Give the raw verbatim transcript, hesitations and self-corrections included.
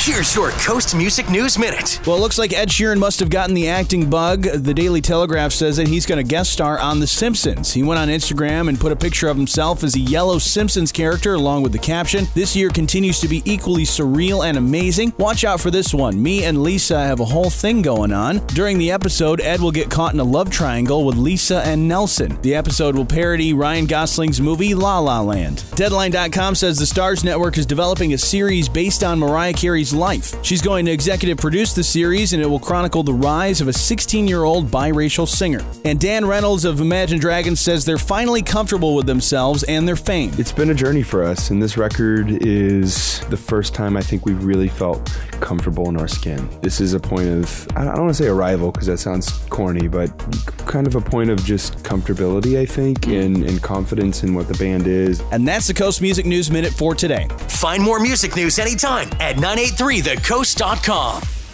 Here's your Coast Music News Minute. Well, it looks like Ed Sheeran must have gotten the acting bug. The Daily Telegraph says that he's going to guest star on The Simpsons. He went on Instagram and put a picture of himself as a yellow Simpsons character along with the caption, "This year continues to be equally surreal and amazing. Watch out for this one. Me and Lisa have a whole thing going on." During the episode, Ed will get caught in a love triangle with Lisa and Nelson. The episode will parody Ryan Gosling's movie La La Land. Deadline dot com says the Starz Network is developing a series based on Mariah Carey's life. She's going to executive produce the series, and it will chronicle the rise of a sixteen-year-old biracial singer. And Dan Reynolds of Imagine Dragons says they're finally comfortable with themselves and their fame. It's been a journey for us, and this record is the first time I think we've really felt comfortable in our skin. This is a point of, I don't want to say arrival because that sounds corny, but kind of a point of just comfortability, I think, and, and confidence in what the band is. And that's the Coast Music News Minute for today. Find more music news anytime at nine eighty-three the coast dot com.